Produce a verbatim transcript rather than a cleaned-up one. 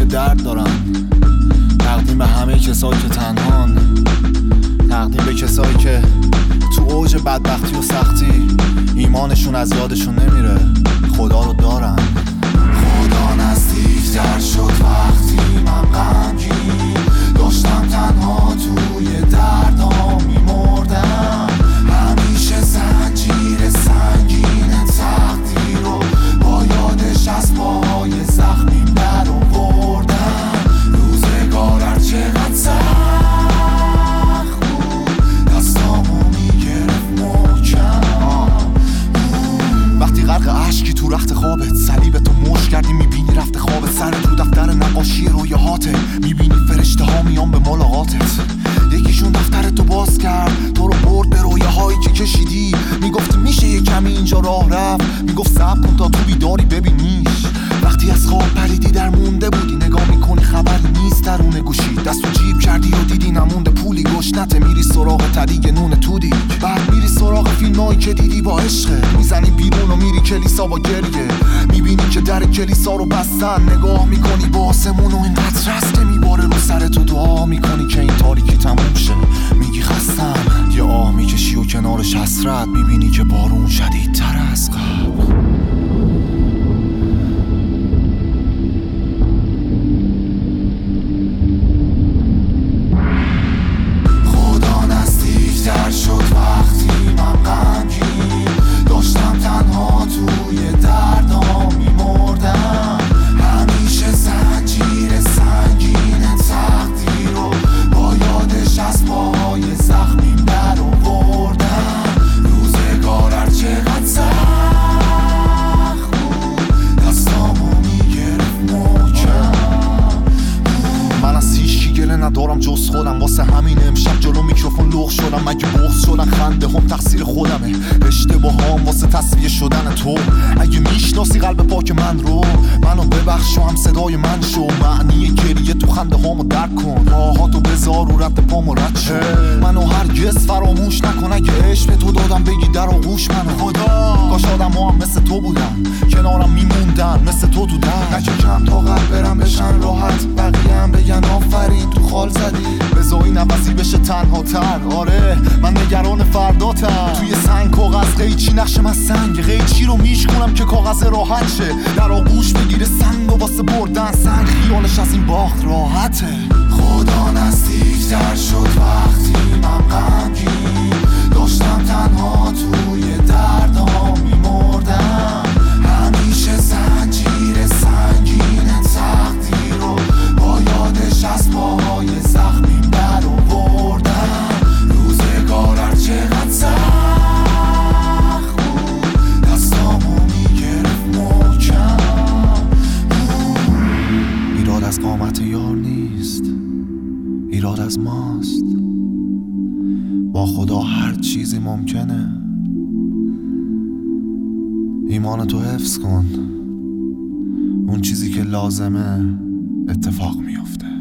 درد دارن. تقدیم به همه کسایی که تنهان، تقدیم به کسایی که تو اوج بدبختی و سختی ایمانشون از یادشون نمیره، خدا رو دارن. خدا نزدیک‌تر شد وقتی من غمگین داشتم تنها توی دردام میمردم. همیشه زنجیر سنگین تقدیر رو با یادش از پاهای زخمیم در آوردم. روزگار هر چقدر سخت بود دستامو میگرفت محکم. وقتی غرق عشقی تو رخت خوابت، صلیبتو مشت کردی میبینی رفت خوابت، سر تو دفتر نقاشی رویاهاته، میبینی فرشته ها میان به ملاقاتت. یکیشون دفترتو باز کرد، تو رو برد به رویاهایی که کشیدی، میگفت میشه یه کمی اینجا راه رفت، میگفت صبر کن تا تو بیداری ببینیش. وقتی از خواب پریدی در مونده بودی، نگاه میکنی خبری نیست درون گوشی، دستو جیب کردی و دیدی نمونده پولی گشنته، میری سراغ تدیگ نون تودی، بعد میری سراغ فیلمایی که دیدی با عشقه، میزنی بیرون و میری کلیسا با گریه، میبینی که در کلیسا رو بستن، نگاه میکنی با آسمون و اینقدر رسته میباره رو سر تو، دعا میکنی که این تاریکی تموم شه، میگی خستم، یه آه میکشی و کنارش حسرت، میبینی که بارون شدیدتر از قبل. در شد وقتی من غمگین داشتم تنها توی دردام میمردم. همیشه زنجیر سنگین تقدیر رو با یادش از پاهای زخمیم در آوردم. روزگار هر چقدر سخت بود دستامو میگرفت محکم. من از هیچکی گله ندارم جز خودم، واسه همین امشب جلو میکروفون لغ شدم. اگه بغض شدن خنده هم تقصیر خودمه، اشتباهام واسه تصفیه شدن تو. اگه میشناسی قلب پاک من رو، منو ببخش و هم صدای من شو، معنی گریه تو خنده هامو درک کن، راهاتو بذار رو رد پامو رد شو. منو هرگز فراموش نکن، اگه عشق به تو دادم بگی در آغوش منو. خدا کاش آدم ها هم مثل تو بودن، کنارم میموندن مثل تو تو در. نچکم تا قلب برم بشن راحت، بقیه هم بگن آفرین تو خال زدی، بذاری نفسی بشه تنها تر. آره من نگران فرداتم، توی سنگ کاغذ قیچی نقشم از سنگ، قیچی رو میشکنم که کاغذ راحت شه، در آغوش بگیره سنگ و واسه بردن سنگ، خیالش از این باخت راحته. خدا نزدیک‌تر شد وقتی من غمگین داشتم تنها توی دردام میمردم. همیشه زنجیر سنگین تقدیر رو با یادش از پاهای زخمیم در آوردم. روزگار هر چقدر سخت بود دستامو میگرفت محکم. ایراد از قامت یار نیست، ایراد از ماست، با خدا هر چیزی ممکنه. ایمان تو حفظ کن، اون چیزی که لازمه اتفاق میافته.